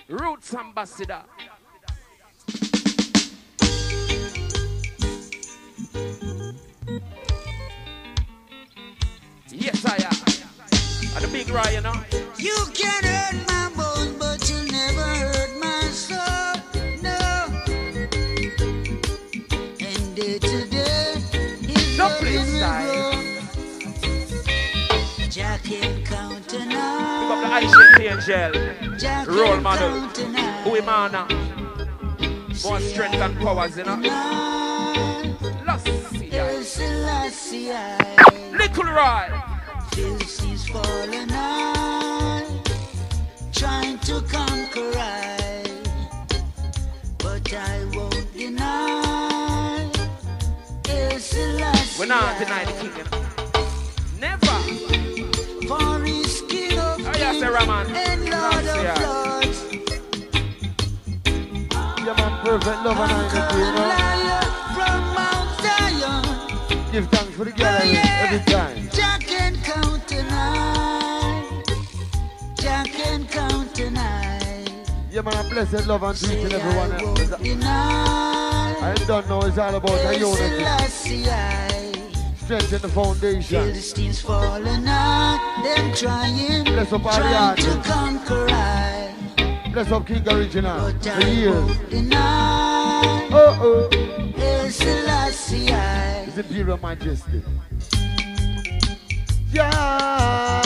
Roots ambassador. Yes, I am. And the big Ryan, you know. You can hurt my bones, but you'll never hurt my soul. No. And day to day, he's loving me grow. Jack can count tonight. Pick up the Aisha Angel. Role model. Who am I now? More strength and powers, you know. Little Roy. Philistines falling high, trying to conquer I, but I won't deny. We're not denying the king, you know. Never. For his king of kings and Lord of lords. Yeah, man, perfect love and unity, you know. From Mount Zion. Give thanks for the gathering every time. Jack can count tonight. Jack can count tonight. Yeah, man, a blessed love and peace to everyone. I don't know, it's all about a unity. Strengthen the foundation. Philistines falling out, them trying to conquer I. Bless up King Original for years. His Imperial Majesty. Yeah.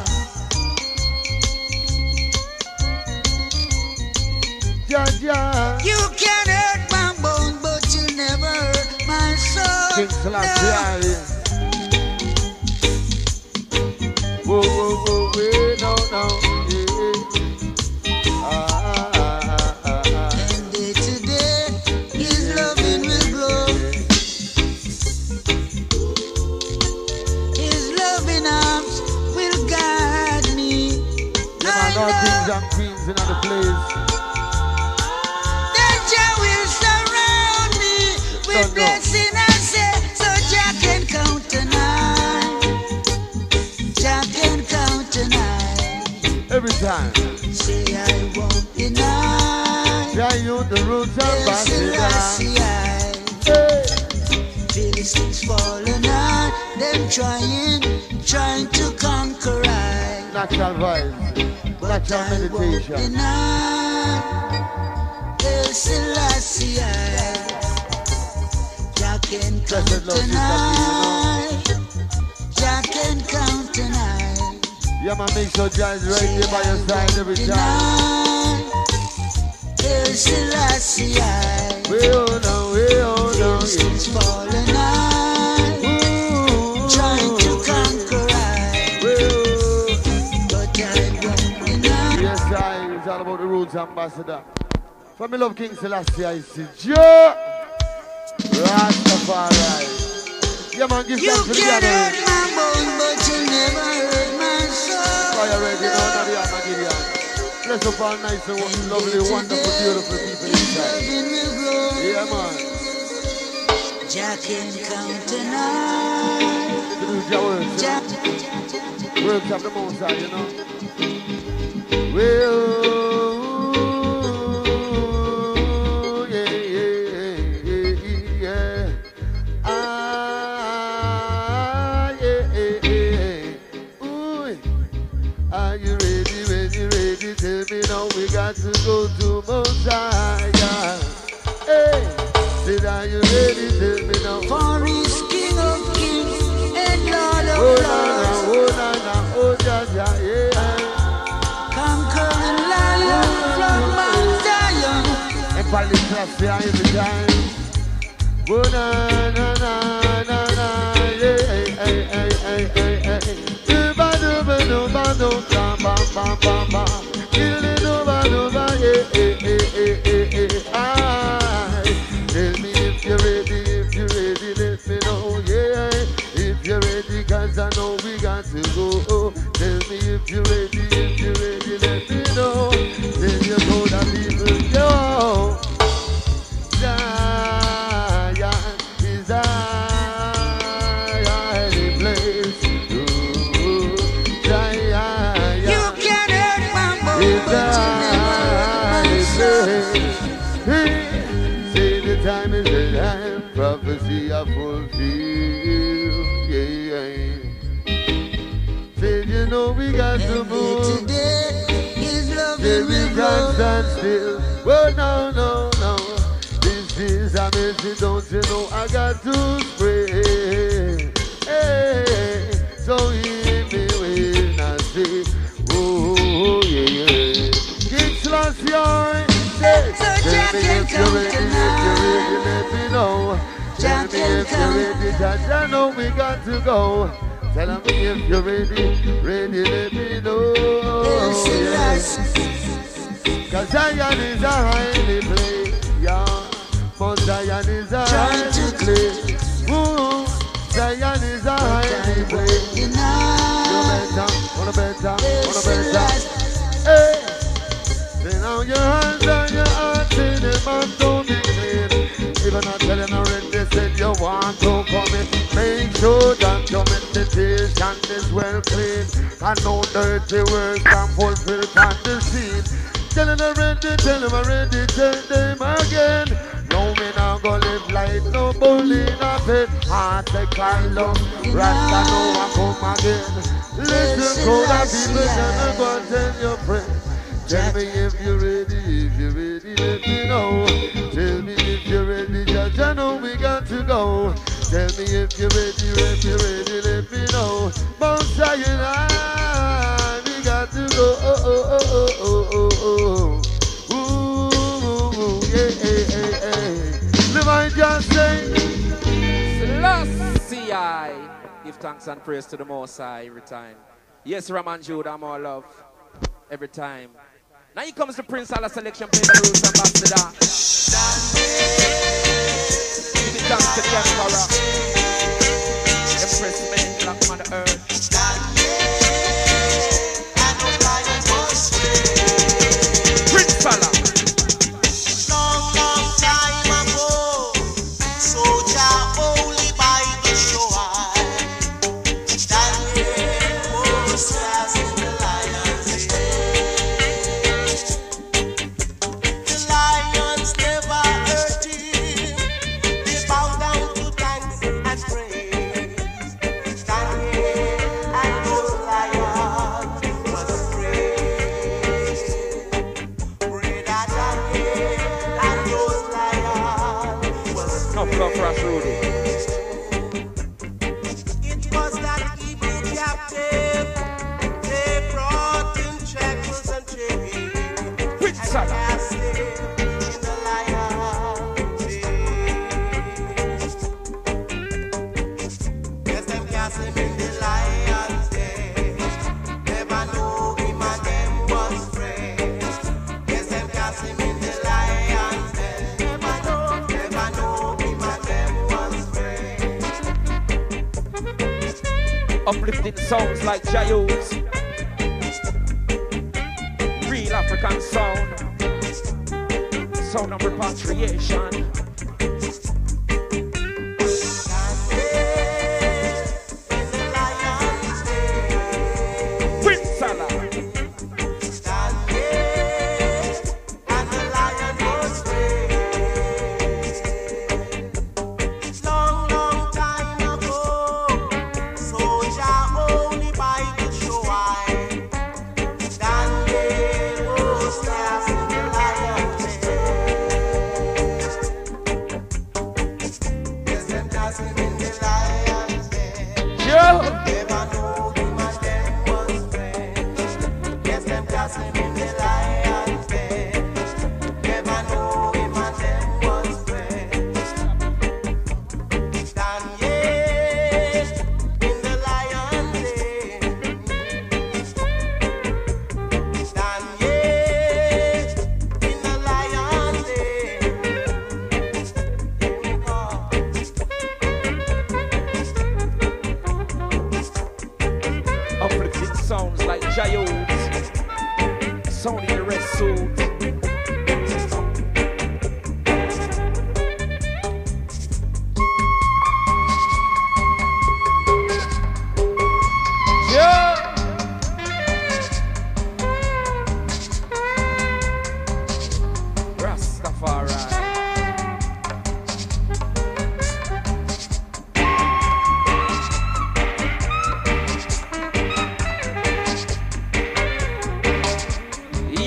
Yeah, yeah. You can hurt my bones, but you never hurt my soul. King Selassie. Whoa, whoa, whoa, wait, no, no. And day to day, his loving will grow. His loving arms will guide me. Yeah, man, all kings and queens in the place. Will surround me with blessing, I say, so Jack can count tonight. Jack can count tonight. Every time. Say I won't deny. Yeah, you the roots ambassador. Hey. Philistines falling out, them trying to conquer I. Natural vibes, natural meditation. Selassie, Jack can count tonight. Jack can count tonight. Yeah, man, make sure Jah is right there by your side every time. Selassie, we hold on, Philistines falling out, trying to conquer I. But I won't deny. Yes, it's all about the roots ambassador. For me love King Selassie, I see Joe Rastafari. Yeah, man, give thanks for the gathering. You can hurt my bones, but you never hurt my soul. Fire ready, no, not the Armageddon. Bless up all nice and lovely, wonderful, beautiful people inside. Yeah, man. Jack can count tonight. To do your works, works of the Most High, you know. Well, tell me now we got to go to Mosiah. Hey, said are you ready? Tell me now. For his King of Kings and Lord of Lords. Oh, yeah, yeah. Conquering lion from Mount Zion. And Palace Class every time. Oh, na, na, na, na, na, yeah, hey, hey, hey, hey, hey. Duba, duba, duba, duba, ba, ba, ba, ba. Tell me if you're ready, let me know, yeah. If you're ready, cause I know we got to go. Tell me if you're ready, let me know. Then you go that people, yo. Zion is a place. Zion. You can hurt my are fulfilled. Yeah. Said you know we got to move. Today, His love Say we will can't grow. stand still. Well, no. This is a message, don't you know? I got to pray. Hey, so hear me when I say, oh, yeah. King Selassie, say, tell me if you're ready, let me know. Tell me if you're ready, Jah, I know we got to go. Tell me if you're ready, let me know. Yeah. Cause Zion is a highly place, yeah. But Zion is a highly place. Ooh, Zion is a highly place. You better. Hey, then on your hands and your heart, say them and don't be clean. Even I tell you already, they said you want to come in. Make sure that your meditation is well clean. And no dirty words can fulfill on the scene. Tell them already, tell them again. No, me now go live like no bully, nothing. Heart take kind love, Rasta no one come again. Listen to the people, tell me go and tell your friend. Tell me if you're ready, let me know. Tell me if you're ready, Judge, I know we got to go. Tell me if you're ready, let me know. Mount Zion, we got to go. Just say, Selassie, I give thanks and praise to the Most High every time. Yes, Raman Judah, more love every time. Now here comes the Prince Allah selection, play the Roots Ambassador. Give it thanks to the Emperor, Empress May, Black Mother Earth. Prince Allah. Uplifting sounds like Jayos, real African sound, sound of repatriation. Prince Allah.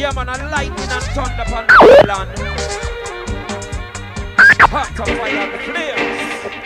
Yeah, man, a lightning and thunder upon the land. Hot up fire on the flames.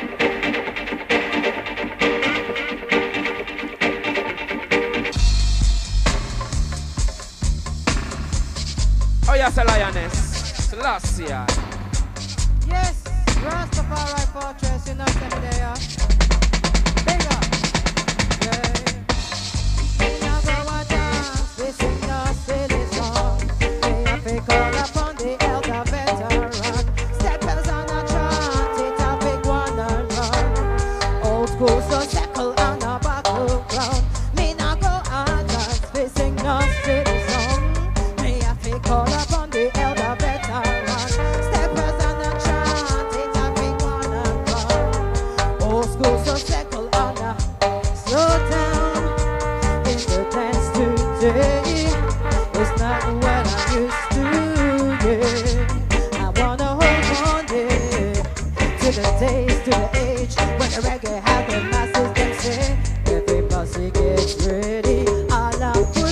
Oh, yes, a lioness. Selassie. Yes, Rastafari fortress, you know, there. Big up. Yeah. We now go and dance, we sing a silly song. We have to call upon the elder veteran. Steppers on a chant, it's a big one and run. Old school, so circle on a battleground. Me now go and dance, we sing a silly song. Me have to call upon the elder veteran. Steppers on a chant, it's a big one and run. Old school, so circle on a slow down. In the dance today, it's not what I used to, yeah. I wanna hold on, yeah, to the days, to the age when the reggae had the masses dancing. Everybody gets ready, all out for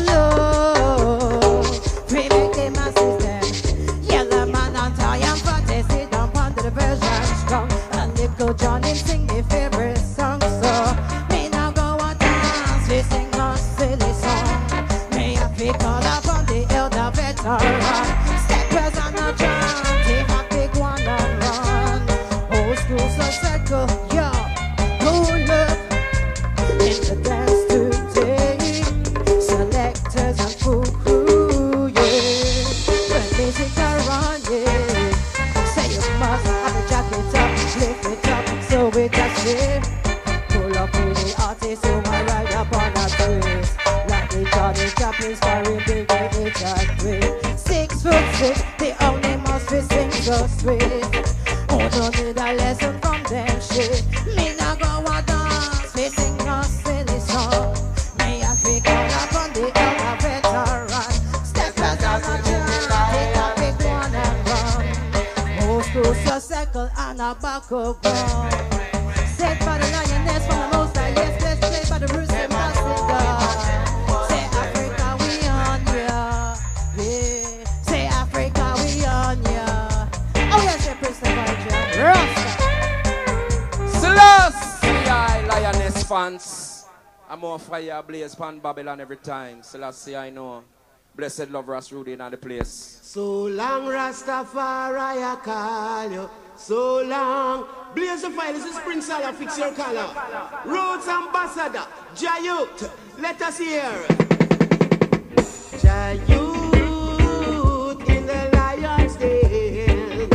love. We make the masses dance. Yellow man and tie and fat, they sit down under the version strong. And Nickel John him sing my favorite song, so me now go and dance, we sing a silly song. Me happy call upon the elder veteran. Steppers on a chant, take a big one and run. Old school, so circle, yo, go look in the dance today. Selectors and full crew, yeah. When music around, yeah. Say you must have a jacket up, lift it up, so we just live. Pull up with the artist who might ride up on a twist. Like the Johnny Chaplin starring big it's a twist. 6'6", the only must be sing so sweet. Oh, don't need a lesson from them shit. Me now go a dance, we sing a silly song. Me a fi call upon the elder veteran. Steppers on a chant, take a big one and run. Old school, so circle on a battleground. Set by the lioness from the most high, yes, let's play by the roots and massacre. Say Africa, we on ya, yeah. Say Africa, we on ya. Oh yes, say Prince Elijah. Rasta. Selassie, lioness fans. I'm more fire blaze pan Babylon every time. Selassie, I know. Blessed love Ras Rudy in the place. So long, Rastafari, I call you. So long. Blaze the fire, this is Prince Allah, fix your color. Rhodes Ambassador, Jayut, let us hear. Jayut in the lion's den.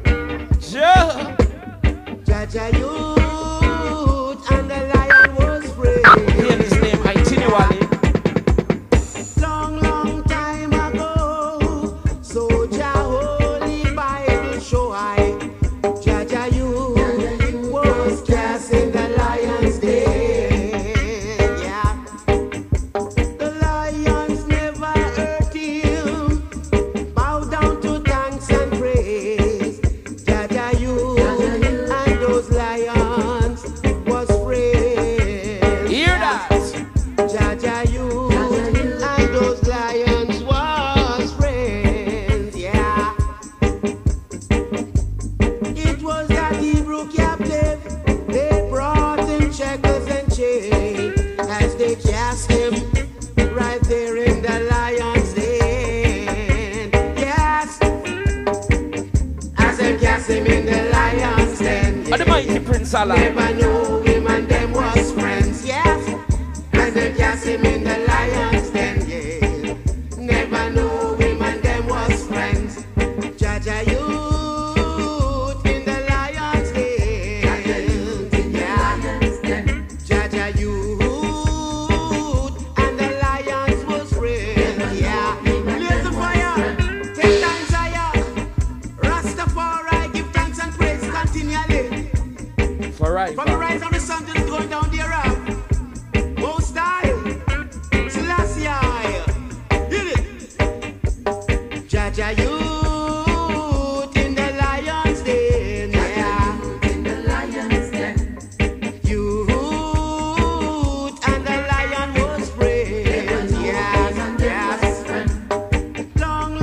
Jayut and the lion was free. Hear his name continually. Long, long time ago, so Jah Holy Bible show I Jayut was cast in the lion's den. Yeah, the lions never hurt him. Bow down to thanks and praise. Jayut and those lions was free. Hear that? Jayut and those lions was friends, yeah. It was that Hebrew captive, they brought in shackles and chains as they cast him right there in the lion's den. Yes, as they cast him in the lion's den. And the mighty Prince Allah. Never knew him and them was friends, yes. As they cast him in the lion's den, yeah. Never knew him and them was friends. Jayut in the lion's den, yeah. Jayut and the lions was friends, yeah. Blaze the fire, take thanks higher. Rastafari, give thanks and praise continually. For right. From the rise of the sun to the going down thereof. Most High, Selassie, hit it. Jayut in the lion's den, yeah. In the lion's den. Youth and the lion was friends, yes, yes. Long,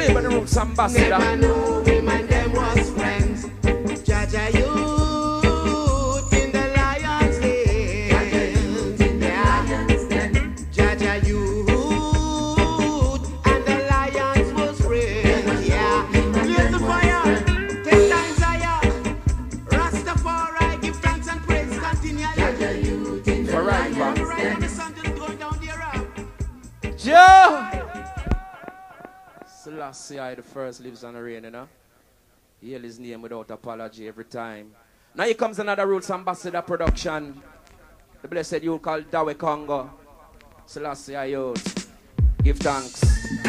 Play by the Roots Ambassador. Never knew women them was friends. Jaja youth in the lion's den. Jaja youth and the lions was friends. Yeah, lift the fire, 10 times higher. Rastafari give thanks and praise continually. Forever. Right on the sun till going down there. Joe! Selassie I the first lives on the rain, you know. He hail his name without apology every time. Now here comes another Roots Ambassador production. The blessed youth called Dawe Congo. Selassie I youth. Give thanks.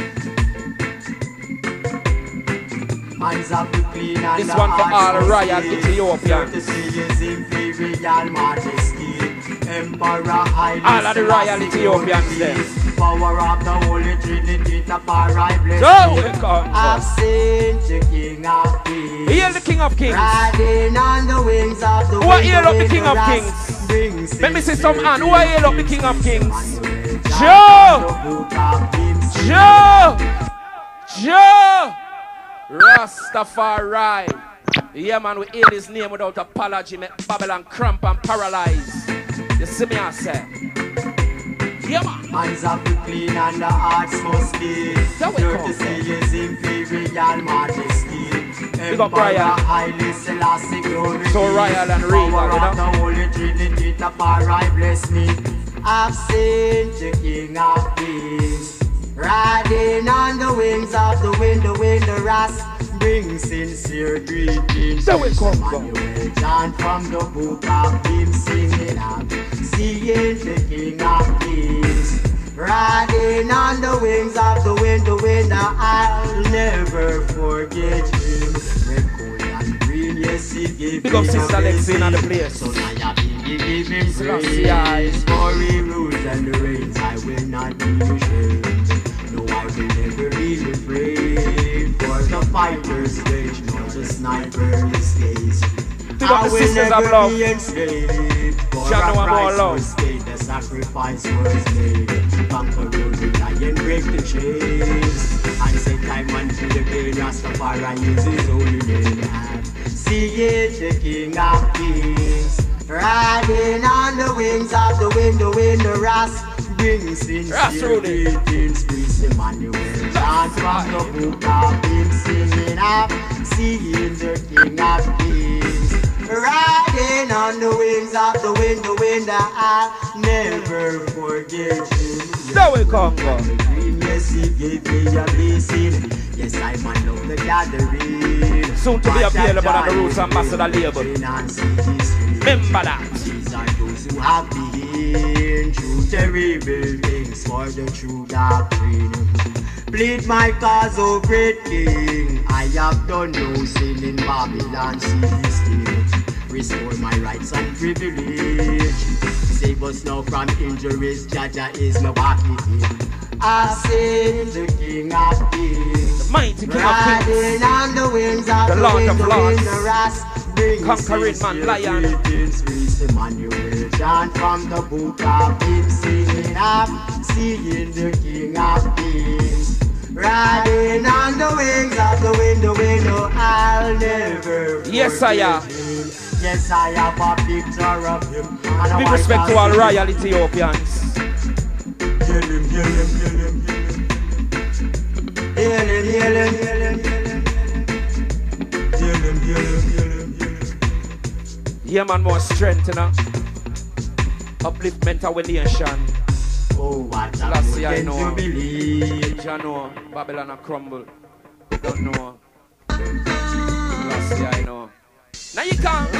This one for all royal Ethiopians. All of the royal Ethiopians there. Power of the Holy Trinity, the Parai bless I've seen the King of Kings. Hear the King of Kings. Riding on the wings of the Who are hail up the King of Kings? Let me see some hand. Who are hail up the King of Kings? Joe! Joe! Joe! Rastafari. Yeah, man, we hail his name without apology. Make Babylon cramp and paralyze. You see me, I say. Yeah, man. Hands up to clean and the hearts must be. Courtesy is imperial majesty. Emperor highly Selassie glory. So royal and regal, Power you of the know. Holy Trinity, the Parai bless me. I've seen the King of Kings. Riding on the wings of the wind, the wrath. Bring sincere greetings. Emmanuel John from the book of him singing up. Seeing the King of Kings. Riding on the wings of the wind, I'll never forget him. Red, gold, and green, yes, he gave Big up Sister Lexine on the place. So I have been giving him praise. For he rules and the reigns, I will not be ashamed. No, I will never be afraid. For the fighter's rage, nor the sniper's gaze. Big up the sisters of love. Be enslaved. For Jah know a I'm all price love. was paid, the sacrifice was made. Conquer the lion, break the chains. And set time unto the pain, Rastafari use his holy name. See it, the King of Kings. Riding on the wings of the wind, the wrath. Bring sincere greetings, priest Emmanuel. Chant from the book of him singing up. Seeing the King of Kings. Riding on the wings of the wind, I'll never forget him. There we come, God. Yes, he gave me a blessing. Yes, I man of the gathering. Soon to be available on the Roots Ambassador label. Remember that. These are those who have been through terrible things for the true doctrine. Plead my cause, O great King. I have done no sin in Babylon, see this thing. Restore my rights and privilege. Save us now from injuries, Jaja is my bucket in. I save the King of Kings. The mighty King of Riding Kings. on the wings of The Lord of Lords. the wrath. Conquering man, lion. Priest Emmanuel John from the book of him singing up. Seeing the King of Kings. Riding on the wings of the wind, I'll never Yes, I am. forget him. Yes, I have a picture of him. And Big respect to all royal Ethiopians. Heal him, heal him, heal him, heal him. Heal him, heal him, heal him, heal him. Heal him, heal him, heal him, heal him. Yeah, man, more strength, you know. Upliftment our nation. Oh, what a Last year I good know. to believe. Jah know Babylon a crumble. Don't know. Last year I know. Now you come.